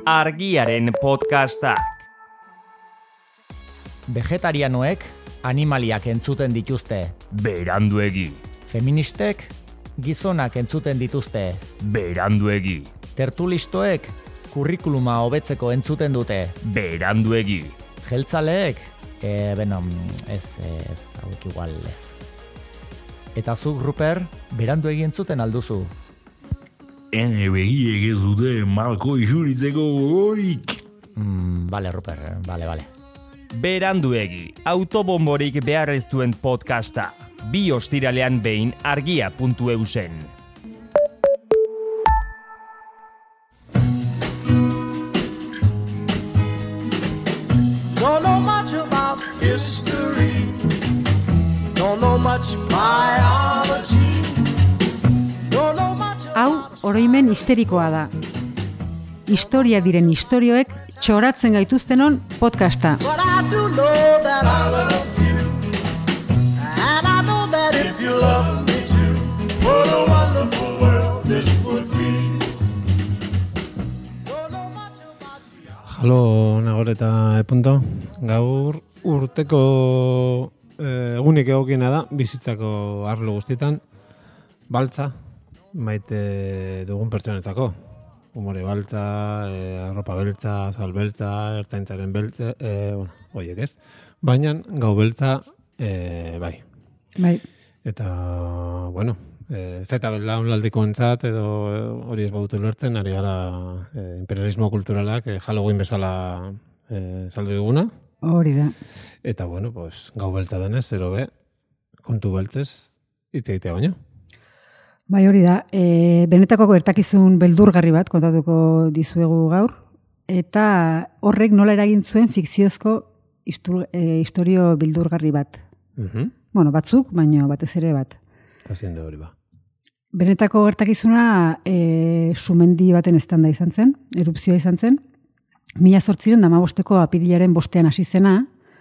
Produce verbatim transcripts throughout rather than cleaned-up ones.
Argiaren podcastak. Vegetarianoek animaliak entzuten dituzte. Beranduegi. Feministek gizonak entzuten dituzte. Beranduegi. Tertulistoek kurrikuluma hobetzeko entzuten dute. Beranduegi. Jeltzaleek, e, beno, ez, ez, hauek igual ez. Eta zuk, Ruper, beranduegi entzuten alduzu. Ene begiek ez dute malko isuritzeko horik. Mm, bale, Ruper, bale, bale. Beranduegi, autobomborik behar ez duen podcasta. Bi ostiralean behin argia puntu eusen. Don't know much about history. Don't know much biology. Don't know much. Hau oroimen histerikoa da. Historia diren istorioek txoratzen gaituztenon podcasta. But I do know that I love you. And I know that if you love me too, what a wonderful world this would be. Don't know much about you. Halo, Nagore eta Epunto. Gaur urteko eh, egunik egokiena da, bizitzako arlo guztietan, baltza, maite dugun pertsonetako. Umore baltza, e, arropa beltza, azal beltza, ertzaintzaren beltza, e, bueno, oiek ez. Baina gau beltza, e, bai. Bai. Eta, bueno, e, zeta belaunaldiko entzat, edo hori ez bautu lertzen, ari gara e, imperialismo kulturalak e, Halloween bezala e, saldu duguna. Hori da. Eta, bueno, pues, gau beltza denez, zero be, kontu beltzez, hitz egitea baino. Bai, hori da. E, benetako gertakizun beldurgarri bat kontatuko dizuegu gaur, eta horrek nola eragin zuen fikziozko istur, e, historio beldurgarri bat. Mhm. Bueno, batzuk, baina batez ere bat. Eta ziende hori ba. Benetako gertakizuna e, sumendi baten eztanda izan zen, erupzioa izan zen, mila zortziren damabosteko apirilaren bostean hasi zena,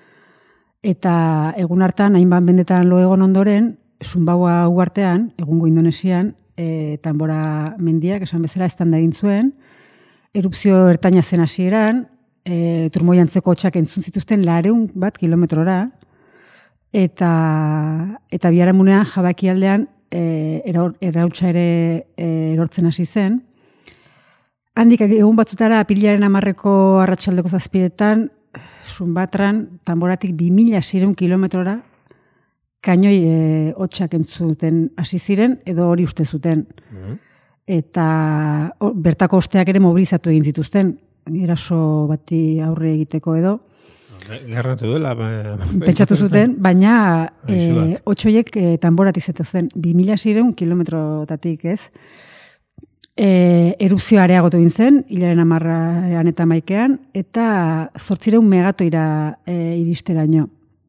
eta egun hartan, hainbat bendetan lo egon ondoren, Sumbaua uartean, egungo Indonesian, e, Tambora mendiak, esan bezala, eztanda egin zuen, erupzio ertaina zen hasieran, e, turmoiantzeko hotxak entzun zituzten lareun bat kilometrora, eta, eta biharamunean jabaki aldean e, erautsa ere e, erortzen hasi zen. Handik egun batzutara apilaren amarreko arratsaldeko zazpiretan, Sumbatran, Tamboratik bi mila seiehun kilometrora, kainoi e, hotxak entzuten hasi ziren, edo hori uste zuten. Mm-hmm. Eta o, bertako osteak ere mobilizatu egin zituzten, eraso bati aurre egiteko edo. Garrantzu dela. Pentsatu zuten, baina e, hotxoiek e, Tamboratik zetozen, bi mila seiehun kilometrotatik ez. E, erupzioa areagotu egin zen, hilaren hamarrean eta maikean, eta zortziehun megatoira e, iristeraino.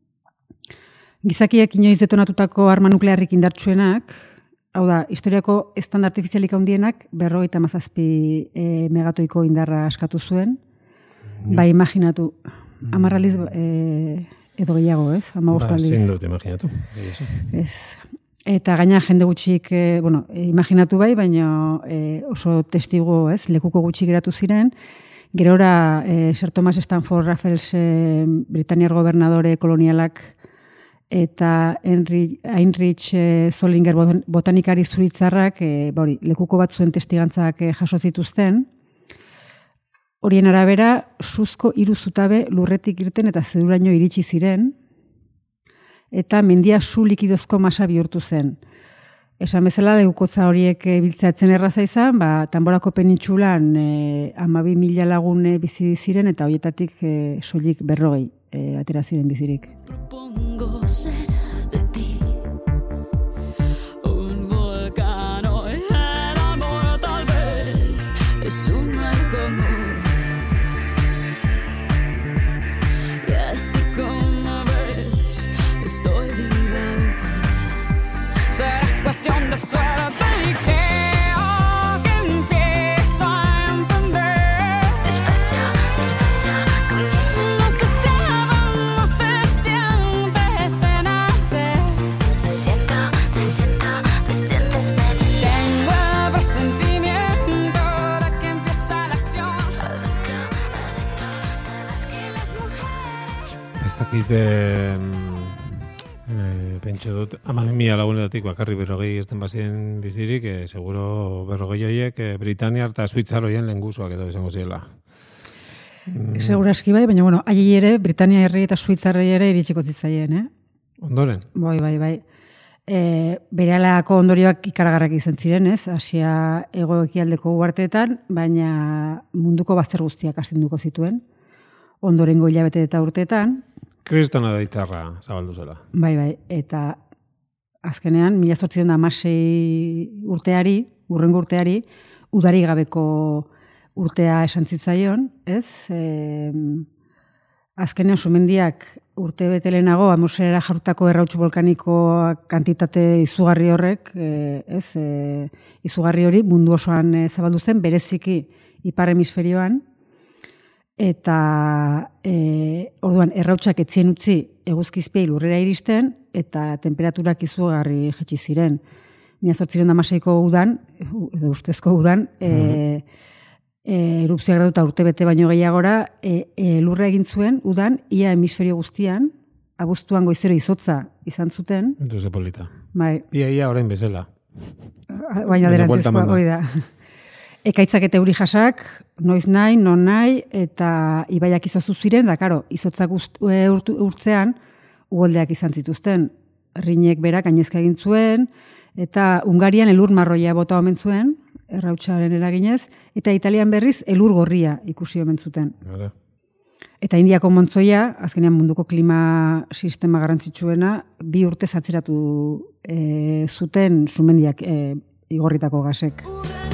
Gizakiek inoiz detonatutako arma nuklearrik indartsuenak, hau da, historiako estanda artifizialik handienak berrogeita hamazazpi e, megatoiko indarra askatu zuen. Ja. Bai, imaginatu, hamar aldiz e, edo gehiago, ez? Hamabost aldiz. Ba, zein dut imaginatu. Ez. Eta gaina jende gutxik, e, bueno, e, imaginatu bai, baina e, oso testigo, ez? Lekuko gutxi geratu ziren. Gerora, e, Sir Thomas Stanford Raffles, e, Britaniar gobernadore kolonialak, eta Heinrich Zollinger botanikari zuritzarrak e, bori, lekuko batzuen testigantzak e, jaso zituzten. Horien arabera, suzko hiru zutabe lurretik irten eta zeduraino iritsi ziren, eta mendia su likidozko masa bihurtu zen. Esan bezala, lekukotza horiek e, biltzeatzen erraza izan, ba, Tamborako penintsulan e, hamabi mila lagun e, bizi ziren, eta horietatik e, soilik berrogei e, atera ziren bizirik. Ser de ti un volcán en amor, tal vez es un mal común y así como ves estoy viva. Será cuestión de suerte y que Dakiten, e, pentsu dut, ama mila lagunetatik bakarri berrogei ez den bazien bizirik, e, seguro berrogei horiek e, Britania eta Suitzar horien lengusuak edo izango ziela. Mm. Seguraski bai, baina bueno, haiei ere, Britania herri eta Suitzarrei ere iritsiko zitzaien, eh? Ondoren? Bai, bai, bai. E, berehalako ondorioak ikaragarrak izan ziren, ez? Asia hego-ekialdeko uharteetan, baina munduko bazter guztiak astinduko zituen. Ondorengo hilabete eta urteetan. Kristona deitzarra zabaldu zela. Bai, bai, eta azkenean, mila zortziehun eta hamasei urteari, urrengo urteari, udari gabeko urtea esan zitzaion, ez? E, azkenean, sumendiak urte bete lehenago, atmosferara jarrutako errauts volkanikoa kantitate izugarri horrek, e, ez? E, izugarri hori mundu osoan e, zabaldu zen, bereziki ipar hemisferioan, eta e, orduan errautsak etzien utzi eguzkizpiei lurrera iristen, eta temperaturak izugarri jetzi ziren. Mila zortziehun eta hamaseiko udan, edo ustezko udan, e, E, erupzioak graduta urte bete baino gehiagora, e, e, lurra egin zuen, udan, ia hemisferio guztian, abuztuan goizero izotza izan zuten. Entonces, polita. Bai. Ia, ia, orain bezala. Baina derantzezkoa, hori da. Ekaitzak eta euri jasak, noiz nahi, non nahi, eta ibaiak izozu ziren, da, karo, izotzak e, urtzean, ugoldeak izan zituzten. Rinek berak gainezka egin zuen, eta Hungarian elur marroia bota omen zuen, errautsaren eraginez, eta Italian berriz elur gorria ikusi omen zuten. Hala. Eta Indiako montzoia, azkenean munduko klima sistema garrantzitsuena, bi urte zatzeratu e, zuten sumendiak e, igorritako gasek.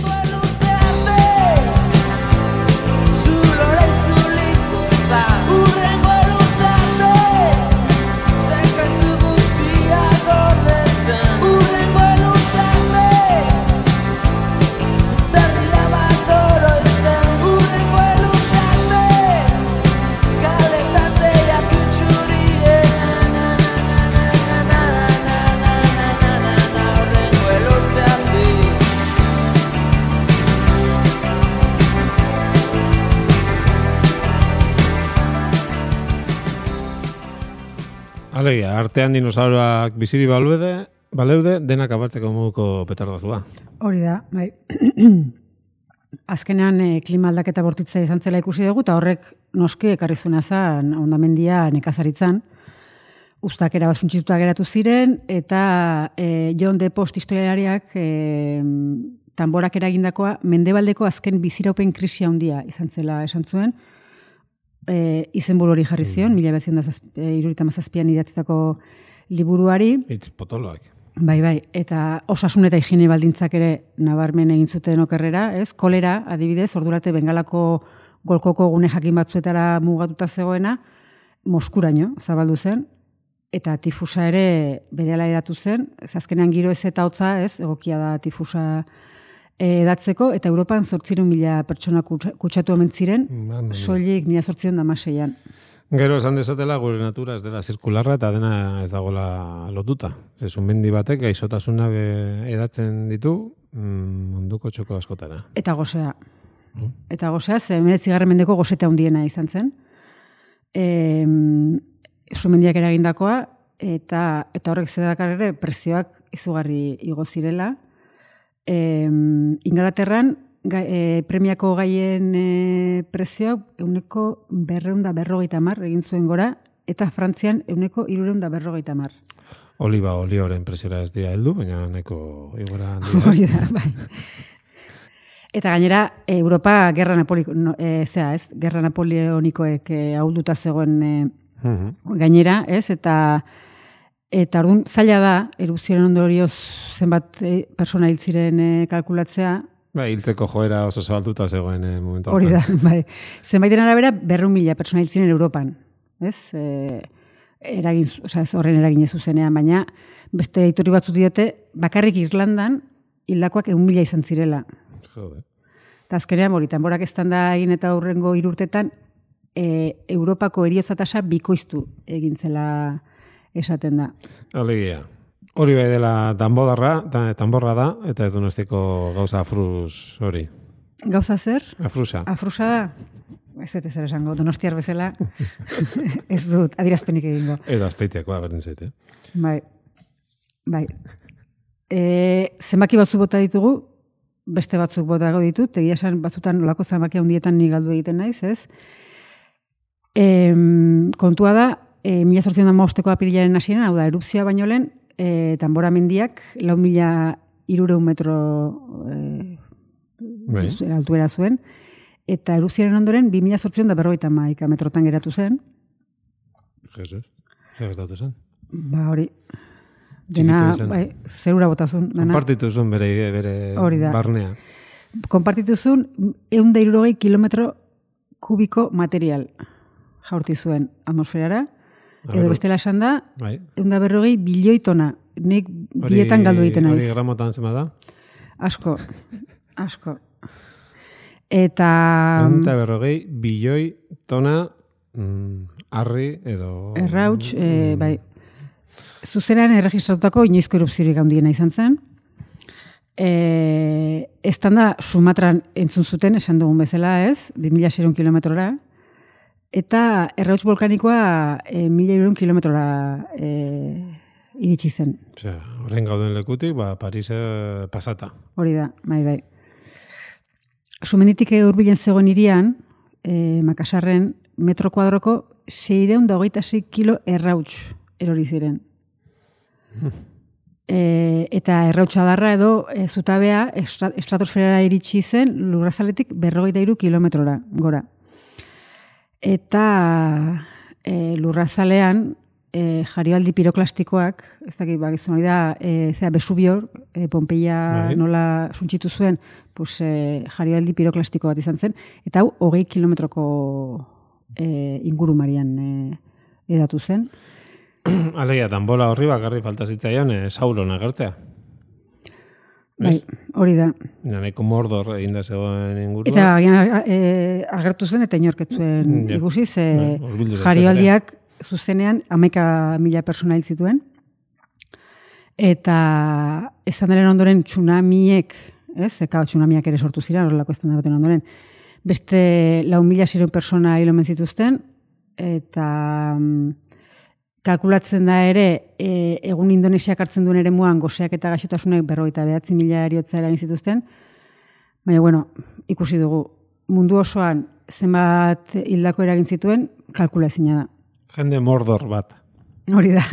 Alegia, artean dinosauroak biziri baleude, baleude denak abatzeko moduko petardazua. Hori da, bai. Azkenean e, klima aldaketa bortitza izan zela ikusi dugu, eta horrek noski ekarri zuena zan ondamendia nekazaritzan. Uztakera bat suntzituta geratu ziren, eta e, John de Post historialariak e, tanborak eragindakoa mendebaldeko azken biziraupen krisia handia izan zela esan zuen. E, izenburu hori jarri zion, mila bederatziehun eta hirurogeita hamazazpian idatzitako liburuari. Itz potoloak. Bai, bai, eta osasun eta higiene baldintzak ere nabarmen egin zuten okerrera, ez? Kolera, adibidez, ordurate Bengalako golkoko gune jakin batzuetara mugatuta zegoena, Moskuraino zabaldu zen, eta tifusa ere berehala edatu zen, ez azkenean giro ez eta hotza, ez? Egokia da tifusa edatzeko, eta Europan zortziehun mila pertsona kutsatu omen ziren, soilik mila zortziehun eta hamaseian. Gero esan dezatela gure natura ez dela zirkularra eta dena ez dagoela lotuta. Zezun mendi batek gaixotasunak edatzen ditu munduko txoko askotara. Eta gozea. Mm. Eta gozea, ze hemeretzigarren mendeko gozeta handiena izan zen. E, Sumendiak eragindakoa, eta, eta horrek zedakar ere prezioak izugarri igo zirela. E, Ingalaterran ga, e, premiako gaien e, prezioak euneko berreun da berrogeita hamar egin zuen gora, eta Frantzian euneko hirureun da berrogeita hamar. Oliba olioren preziora ez dira heldu, baina nahiko igora handia. da, bai. Eta gainera, Europa gerra napoliko, no, e, zera, ez, gerra napoleonikoek e, ahulduta zegoen e, uh-huh. gainera, ez, eta Eta orduan, zaila da, erupzioaren ondorioz zenbat e, persona hil ziren e, kalkulatzea. Ba, hiltzeko joera oso zabaltuta zegoen e, momentu. Hori da, bai. Zenbaiten arabera, berreun mila persona hil ziren Europan. Ez? E, eragin, oza, ez horren eragin zuzenean, baina beste iturri batzu diote, bakarrik Irlandan hildakoak egun mila izan zirela. Jode. Eta azkenean, hori, tanborak estanda egin eta aurrengo hirurtetan, e, Europako heriotza tasa bikoiztu egin zela esaten da. Alegia. Hori bai dela tanbodarra, tanborra da, eta ez donostiko gauza afruz hori. Gauza zer? Afrusa. Afrusa da. ez dut ezer esango, donostiar bezala, ez dut, adierazpenik egingo. Edo azpeitiakoa berdin zaite. Bai, bai. E, zenbaki batzuk bota ditugu, beste batzuk botago ditut, egia esan batzutan olako zenbaki handietan ni galdu egiten naiz, ez? E, kontua da, e, mila zortziehun eta hamabosteko apirilaren hasieran, hau da, erupzioa baino lehen, e, Tambora mendiak, lau mila hirurehun metro e, Bai. altuera zuen, eta erupzioaren ondoren, bi mila zortziehun eta berrogeita hamaika metrotan geratu zen. Jesus, zer gertatu zen? Ba, hori, dena, Txikitu zen. bai, zerura botazun. dana. Konpartitu zuen bere, bere Hori da. barnea. Konpartitu zuen, ehun eta hirurogei kilometro kubiko material jaurti zuen atmosferara, edo ber- bestela esan da, Bai. ehun eta berrogei bilioi tona, nik Hori- bietan galdu egiten Hori naiz. gramotan zema da? Asko, asko. Eta... Eta berrogei bilioi tona mm, arri edo... Errauts, e, bai, zuzenean erregistratutako inoizko erupziorik handiena izan zen. E, Eztan da Sumatran entzun zuten, esan dugun bezala ez, bi mila seiehun kilometrora, eta errauts volkanikoa e, mila hirurehun kilometrora e, iritsi zen. Osea, orain gauden lekutik, ba, Parise pasata. Hori da, bai, bai. Sumenditik hurbilen zegoen hirian, e, Makasarren metro kuadroko seiehun eta hogeita sei kilo errauts erori ziren. E, eta errautsa darra edo e, zutabea estra, estratosferara iritsi zen lurrazaletik berrogeita hiru kilometrora gora. Eta e, lurrazalean e, jarioaldi piroklastikoak, ez dakit, ba, gizon hori da, e, zera, Besubior, e, Pompeia Bai. nola suntxitu zuen, pues, e, jarioaldi piroklastiko bat izan zen, eta hau hogei kilometroko e, ingurumarian e, edatu zen. Alegia, danbola horri bakarri falta zitzaion e, Sauron agertzea. Bai, hori da. Nahiko Mordor egin da zegoen ingurua. Eta agian e, agertu zen eta inorketzuen Mm, ja. ikusi, ze Bai, hurbildu jarioaldiak zuzenean hamaika mila persona hil zituen. Eta estandaren ondoren tsunamiek, ez, eka tsunamiak ere sortu ziren, horrelako estandar baten ondoren, beste lau mila seiehun persona hil omen zituzten, eta mm, kalkulatzen da ere, e, egun Indonesiak hartzen duen ere muan, goseak eta gaixotasunek berrogeita behatzi mila eriotza eragin zituzten, baina, bueno, ikusi dugu, mundu osoan zenbat hildako eragin zituen, kalkula ezina da. Jende Mordor bat. Hori da.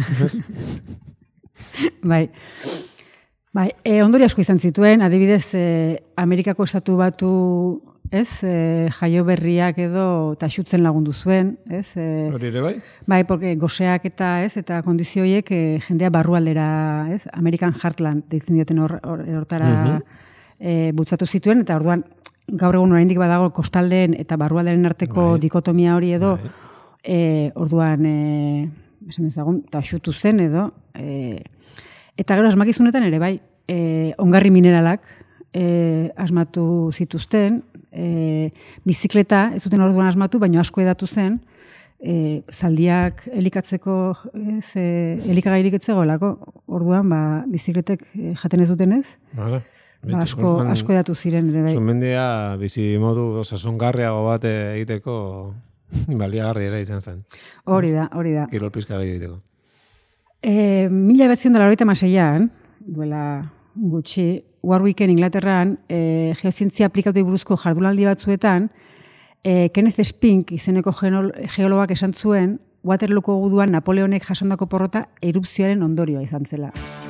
Bai. Bai, e, ondori asko izan zituen, adibidez, e, Amerikako estatu batu, ez, e, jaio berriak edo taxutzen lagundu zuen, ez? E, Hori ere bai? bai, porque goseak eta, ez, eta kondizio horiek e, jendea barrualdera, ez, American Heartland deitzen dioten hor, hor, hortara e, bultzatu zituen, eta orduan gaur egun oraindik badago kostaldeen eta barrualderen arteko Bai. dikotomia hori edo, Bai. e, orduan, e, esan dezagun, taxutu zen edo, e, eta gero asmakizunetan ere bai, e, ongarri mineralak e, asmatu zituzten, e, bizikleta, ez zuten orduan asmatu, baina asko edatu zen, e, zaldiak elikatzeko, ez, e, elikagairik ez zegoelako, orduan, ba, bizikletek e, jaten ez dutenez, Vale. ba, asko, asko edatu ziren ere bai. Zumendia bizi modu osasungarriago bat egiteko baliagarri ere izan zen. Hori da, hori da. Kirol pizka gehiago egiteko. E, mila behatziehun eta laurogeita hamaseian, duela gutxi, Warwicken Inglaterran, e, geozientzia aplikatuei buruzko jardunaldi batzuetan, e, Kenneth Spink izeneko geologak esan zuen, Waterlooko guduan Napoleonek jasandako porrota erupzioaren ondorioa izan zela.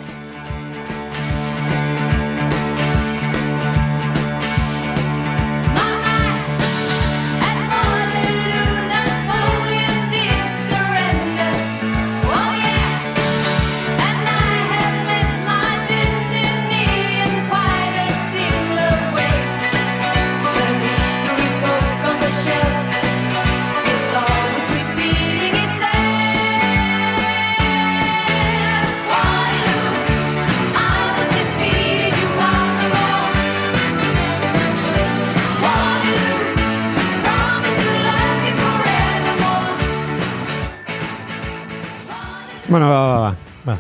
Bueno, ba, ba, ba. ba.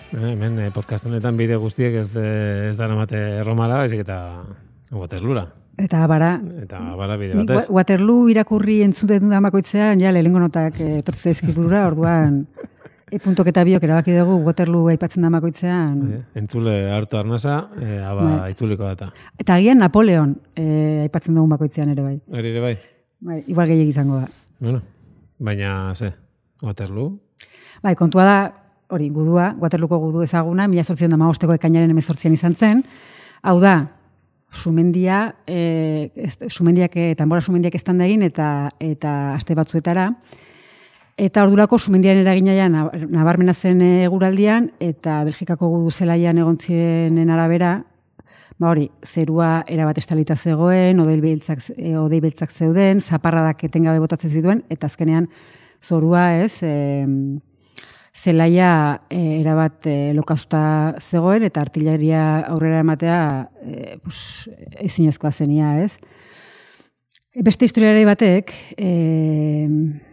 Hemen podcast honetan bide guztiek ez, ez dara mate Romara, baizik eta Waterloora. Eta abara. Eta abara bide Nik batez. Wa- Waterloo irakurri entzuten da makoitzean, ja, lehenengo notak eh, etortze zaizkit burura, orduan, e puntok eta biok erabaki dugu Waterloo aipatzen da makoitzean. Eh, Entzule hartu arnasa, eh, aba Bai. itzuliko data. Eta agian Napoleon eh, aipatzen dugu makoitzean ere bai. Hori ere bai. Bai, igual gehiago izango da. Bueno, baina, ze, Waterloo? Bai, kontua da, hori, gudua, Waterlooko gudu ezaguna, mila zortziehun eta hamabosteko ekainaren hemezortzian izan zen. Hau da, sumendia, e, ez, sumendiak, e, tanbora sumendiak eztanda egin eta eta aste batzuetara. Eta ordurako sumendiaren eragina ja nabarmena zen eguraldian eta Belgikako gudu zelaian egon zienen arabera, ba hori, zerua erabat estalita zegoen, odei beltzak, e, odei beltzak zeuden, zaparradak etengabe botatzen zituen, eta azkenean zorua ez, e, zelaia e, erabat e, lokazuta zegoen, eta artilleria aurrera ematea e, pues, ezinezkoa zenia, ez? Beste historialari batek, e,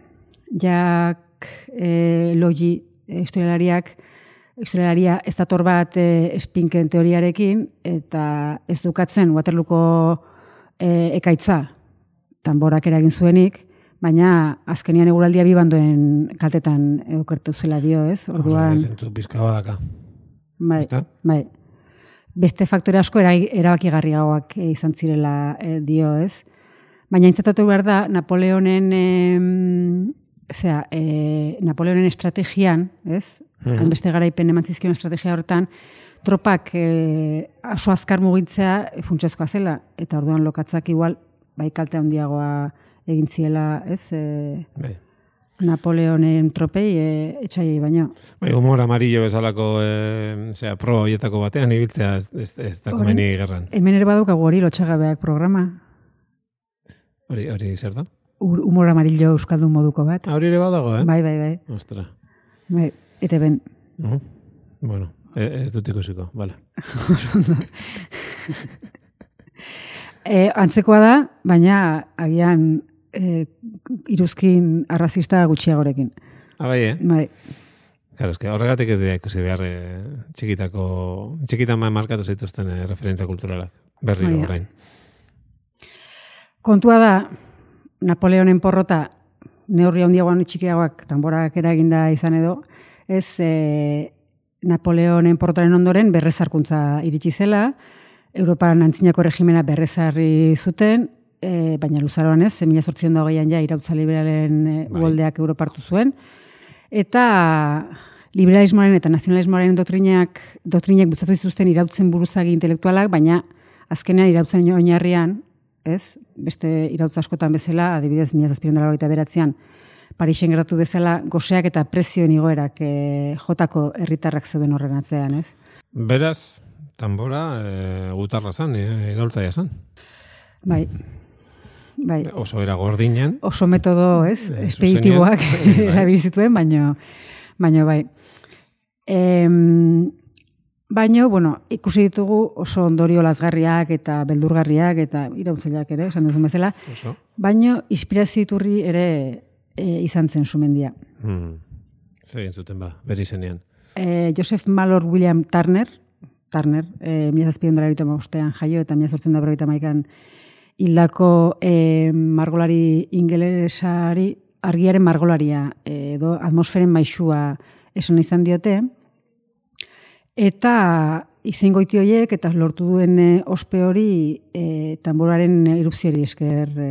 jak e, logi e, historialariak, historialaria ez dator bat e, espinken teoriarekin, eta ez dukatzen Waterlooko e, ekaitza tanborak eragin zuenik, baina azkenian eguraldia bi bandoen kaltetan okertu zela dio, ez? Orduan, Zentzu pizka badaka. bai, ezta? bai. Beste faktore asko eragi- erabakigarriagoak e, izan zirela e, dio, ez? Baina intzatatu behar da, Napoleonen, e, zera, e, Napoleonen estrategian, ez? Mhm. Hainbeste garaipen eman zizkion estrategia horretan, tropak e, aso azkar mugitzea e, funtsezkoa zela, eta orduan lokatzak igual, bai kalte handiagoa egin ziela, ez? E, Bai. Napoleonen tropei e, etxaiei baino. Bai, humor amarillo bezalako, eh, osea, proba horietako batean ibiltzea ez, ez, ez da komeni gerran. Hemen ere badukagu hori lotxagabeak programa. Hori, hori zer da? Ur- Humor amarillo euskaldun moduko bat. Ah, hori ere badago, eh? Bai, bai, bai. Ostra. Bai, eta ben. Uh, bueno, ez, ez dut ikusiko, vale. E, antzekoa da, baina agian e, iruzkin arrazista gutxiagorekin. Ah, bai, eh? Bai, Claro, es que horregatik ez dira ikusi behar eh, txikitako, txikitan markatu zituzten eh, referentzia kulturalak. Berri Bai, orain. kontua da, Napoleonen porrota neurri handiagoan txikiagoak tanborak eraginda izan edo, ez e, Napoleonen porrotaren ondoren berrezarkuntza iritsi zela, Europan antzinako regimena berrezarri zuten, e, baina luzaroan ez, mila zortziehun eta hogeian ja irautza liberalen e, Bai. uholdeak Europa hartu zuen, eta liberalismoaren eta nazionalismoaren doktrinak, doktrinak bultzatu zituzten irautzen buruzagi intelektualak, baina azkenean irautzen oinarrian, ez? Beste irautza askotan bezala, adibidez, mila zazpiehun eta laurogeita bederatzian, Parisen gertatu bezala, goseak eta prezioen igoerak e, jotako herritarrak zeuden horren atzean, ez? Beraz, tanbora e, gutarra zan, e, iraultzaia zan. Bai, bai. Oso era gordinen. Oso metodo, ez? Eh, Espeditiboak zuzenean, bai. erabili zituen, baino, baino bai. Em, baino, bueno, ikusi ditugu oso ondorio lazgarriak eta beldurgarriak eta irautzaileak ere, esan duzun bezala, Oso. baino inspirazio iturri ere e, izan zen Sumendia. Hmm. Zer egin zuten ba, beri zenean. E, Joseph Malor William Turner, Turner, e, mila zazpiehun eta laurogeita hamabostean jaio eta mila zortziehun eta berrogeita hamaikan hildako e, margolari ingelesari, argiaren margolaria e, edo atmosferen maisua esan izan diote, eta izengoiti horiek eta lortu duen e, ospe hori e, tanboraren erupzioari esker e,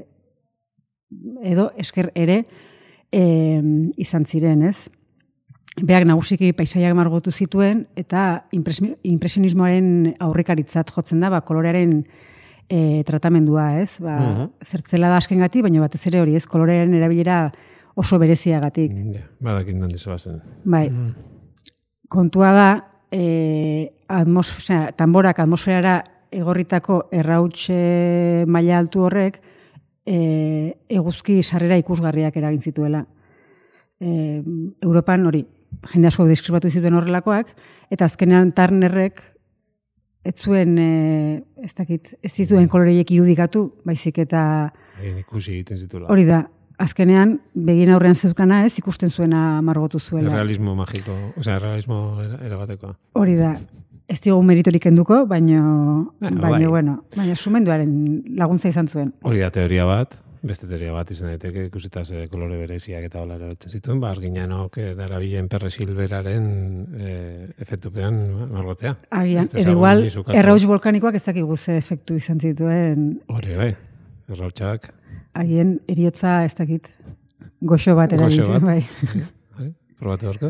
edo esker ere e, izan ziren, ez? Beak nagusiki paisaiak margotu zituen eta impresionismoaren aurrekaritzat jotzen da, ba, kolorearen e, tratamendua, ez? Ba, Mhm. Zertzela da askengati, baina batez ere hori, ez? Kolorearen erabilera oso bereziagatik. Ja, badakin dan dizu bazen. Bai. Kontua da, e, atmosfera, tanborak atmosferara egorritako errautxe maila altu horrek e, eguzki sarrera ikusgarriak eragin zituela. E, Europan hori, jende asko deskribatu zituen horrelakoak, eta azkenean Turnerrek ez zuen, e, ez dakit, ez zituen koloreiek irudikatu, baizik eta Egin ikusi egiten zitula. hori da, azkenean begin aurrean zeukana ez ikusten zuena margotu zuela. Realismo magiko, osea, realismo era- erabatekoa. Hori da. ez diogu meritorik enduko, baino, Eh, baino, bai. bueno, baina sumenduaren laguntza izan zuen. Hori da teoria bat, beste teoria bat izan daiteke ikusita ze kolore bereziak eta hola erabiltzen zituen, ba arginanok darabilen perresilberaren e, efektupean margotzea. Agian, Ez edo dezagun igual, ni zukatu. errauts volkanikoak ez dakigu ze efektu izan zituen, Hori bai, errautsak. agien eriotza ez dakit, goxo bat erabiltzen, bat. bai. Bai, probatu horko.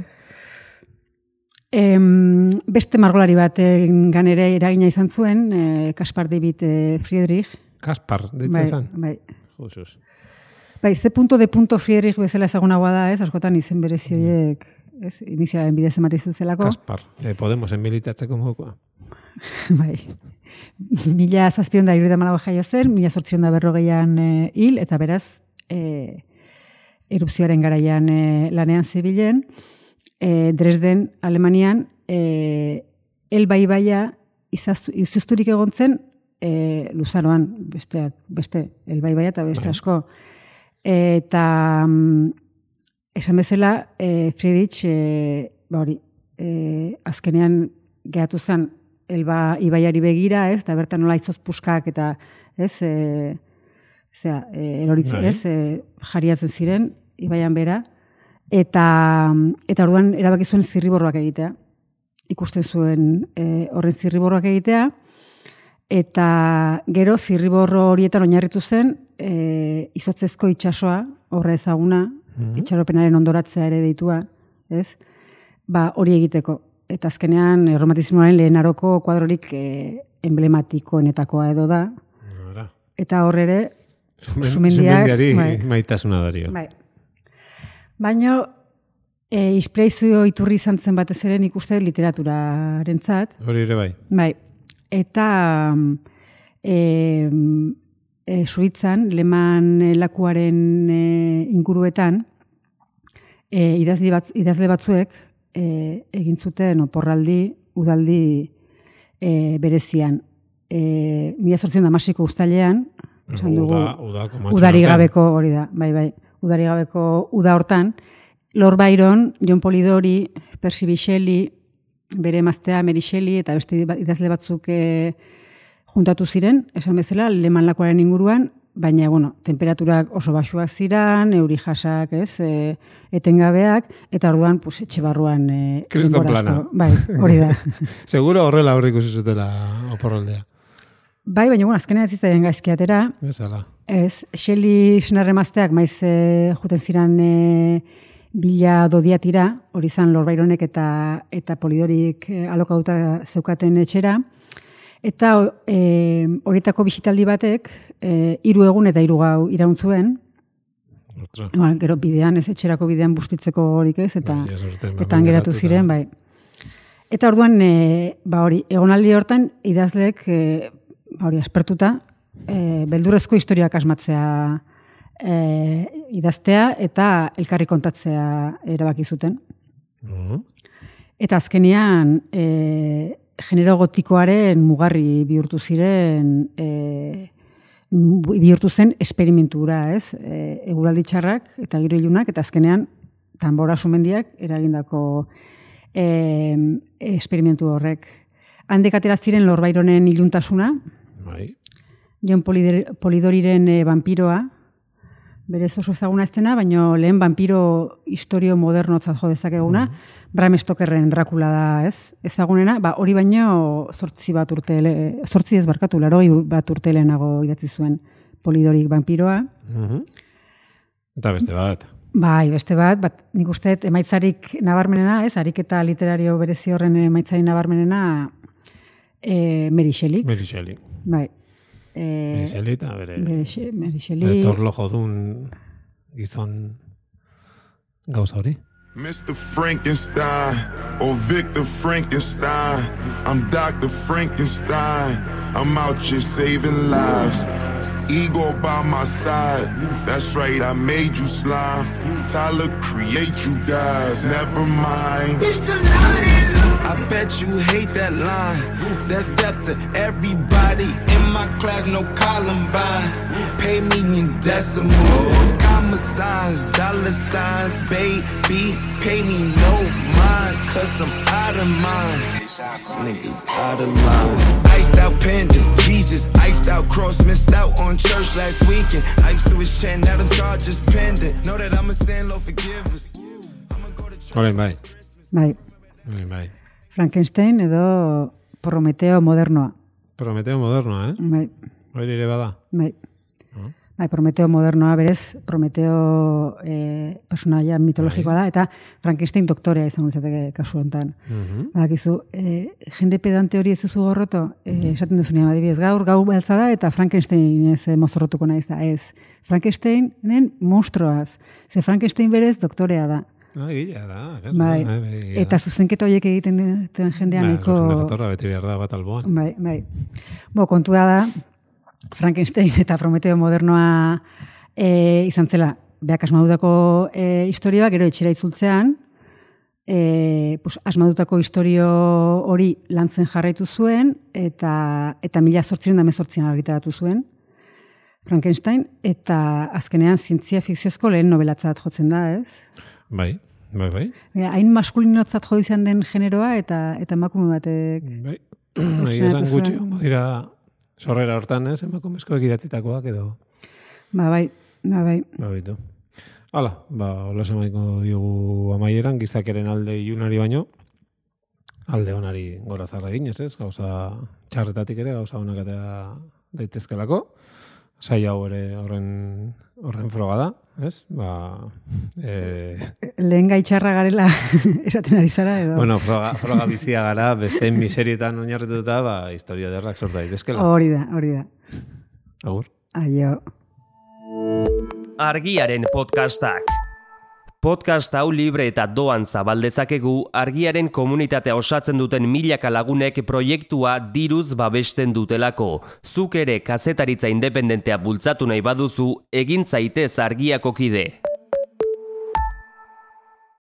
Em, beste margolari baten ganere eragina izan zuen, eh, Caspar David eh, Friedrich. Kaspar, Bai, ditzen zan. bai. Jesus. Bai, ze punto de punto Friedrich bezala ezagunagoa da, ez? Askotan izen berezi horiek, ez? Inizialaren bidez emate zuzelako. Kaspar, eh, Podemosen militatzeko modukoa. Bai. Mila zazpion da iruda malago jaio zen, mila zortzion da berrogeian e, hil, eta beraz, e, erupzioaren garaian e, lanean zebilen, e, Dresden, Alemanian, e, Elba ibaia izuzturik egon zen, e, Luzaroan, besteak, beste, Elba ibaia eta beste Bai. asko. E, eta, mm, esan bezala, e, Friedrich, e, ba hori, e, azkenean gehatu zen, Elba ibaiari begira, ez, eta bertan nola itzoz puskak eta, ez, e, zera, e, eroritzen, Bai. ez, e, jariatzen ziren, ibaian bera, eta, eta orduan erabaki zuen zirriborroak egitea. Ikusten zuen e, horren zirriborroak egitea, eta gero zirriborro horietan oinarritu zen e, izotzezko itsasoa, horra ezaguna, Mhm. itxaropenaren ondoratzea ere deitua, ez, ba, hori egiteko. Eta azkenean erromatismoaren lehen aroko kuadrorik e, emblematikoenetakoa edo da. Ora. Eta hor ere, Sumen- sumendiak... Sumendiari bai, maitasuna dario. bai. Baina, e, inspirazio iturri izan zen batez ere nik uste literaturarentzat. Hori ere bai. Bai. Eta e, e, Suitzan, Leman lakuaren e, inguruetan, e, idazle, bat, idazle batzuek E, egin zuten oporraldi, udaldi e, berezian. E, Mila zortzion damasiko uztailean, esan dugu, Uda, udako matxo udari artean. gabeko hori da, bai, bai, udari gabeko uda hortan, Lord Byron, John Polidori, Percy Bysshe, bere emaztea Mary Shelley eta beste idazle batzuk e, juntatu ziren, esan bezala, Leman lakuaren inguruan, baina, bueno, temperaturak oso baxuak ziran, euri jasak, ez, e, etengabeak, eta orduan, pues, etxe barruan... E, Kriston denbora plana. asko. Bai, hori da. Seguro horrela aurre ikusi zutela oporraldea. Bai, baina, bueno, azkenean ez zitzaien gaizki atera, Bezala. ez, Shelley senarre emazteak maiz e, juten ziran e, bila dodiatira, hori zan Lord Byronek eta, eta Polidorik e, alokauta zeukaten etxera, eta e, horietako bisitaldi batek e, hiru egun eta hiru gau irauntzuen, Ostra. ba, gero bidean, ez etxerako bidean bustitzeko horik ez, eta Bai, jasotzen, eta han geratu geratu ziren, bai. Eta orduan, e, ba hori, egonaldi hortan idazleek, e, ba hori, aspertuta, e, beldurrezko historiak asmatzea e, idaztea eta elkarri kontatzea erabaki zuten. Mhm. Eta azkenean, e, genero gotikoaren mugarri bihurtu ziren, e, bihurtu zen esperimentura, ez? E, eguraldi txarrak eta giro ilunak, eta azkenean Tambora Sumendiak eragindako e, esperimentu horrek. Handik atera ziren Lord Byronen iluntasuna, Bai. John Polidoriren e, vampiroa, berez oso ezaguna ez dena, baina lehen vampiro historio modernotzat jo dezakeguna, Bram Stokerren Dracula da, ez? Ezagunena, ba, hori baino zortzi bat urte, zortzi ez barkatu, larogei bat urte lehenago idatzi zuen Polidorik vampiroa. Mhm. Eta beste bat. Bai, beste bat, bat nik uste dut emaitzarik nabarmenena, ez? Ariketa literario berezi horren emaitzarik nabarmenena e, Mary Shelley. Mary Shelley. Bai. E, Mary Shelley eta bere... Mary She- Mary Shelley. Estor lojo dun gizon gauza hori. Mister Frankenstein, or Victor Frankenstein. I'm Doctor Frankenstein. I'm out here saving lives. Ego by my side. That's right, I made you slime. Tyler create you guys, never mind. I bet you hate that line. That's death to everybody in my class, no Columbine. Pay pay me in decimals. Comma signs, dollar signs, baby, pay me no mind, cause I'm out of mind. This nigga's out of line. Iced out pendant, Jesus, iced out cross, missed out on church last weekend. Iced to his chin, now them charges pending. Know that I'm a sin, Lord forgive us. Orain bai. Bai, Orain bai. Frankenstein edo Prometeo modernoa. Prometeo modernoa, eh? Bai, Hori ere bada. bai. Bai, Prometeo modernoa berez, Prometeo eh, personaia mitologikoa da, eta Frankenstein doktorea izango izateke kasu honetan. Mhm. Badakizu, eh, jende pedante hori ez duzu gorroto, eh, esaten duzunean, adibidez, gaur gau beltza da, eta Frankenstein ez eh, mozorrotuko naiz da, ez. Frankensteinen monstruoaz, ze Frankenstein berez doktorea da. Ah, gila da. Claro, Bai, eh, egia eta da. zuzenketa horiek egiten duten jendean Ba, nahiko... jende jatorra beti behar da bat alboan. Bai, bai. Bo, kontua da, Frankenstein eta Prometeo modernoa e, izan zela, beak asmadutako e, historioa, gero etxera itzultzean, e, pues, asmadutako historio hori lantzen jarraitu zuen, eta, eta mila zortziren da mezortzian argitaratu zuen, Frankenstein, eta azkenean zientzia fikziozko lehen nobelatzat jotzen da, ez? Bai, bai, bai. Hain maskulinotzat jo izan den generoa, eta, eta emakume batek... Bai, egia esan gutxi, ongo dira sorrera hortan, ez, emakumezkoek idatzitakoak edo... Ba, bai, ba, bai. Ba, bitu. Hala, ba, hola semaiko diogu amaieran, gizakeren alde ilunari baino, alde onari gora zarra eginez, ez, gauza txarretatik ere, gauza honak atea daitezkelako, zai hau ere horren, horren froga da, ez, ba... E... Lehen gaitxarra garela esaten ari zara, edo... Bueno, froga, froga bizia gara, beste miserietan oinarrituta, ba, historia derrak sorta daitezkela. Hori da, hori da. Agur. Aio. Argiaren podcastak. Podcast hau libre eta doan zabaldezakegu argiaren komunitatea osatzen duten milaka lagunek proiektua diruz babesten dutelako. Zuk ere kazetaritza independentea bultzatu nahi baduzu, egin zaitez argiako kide.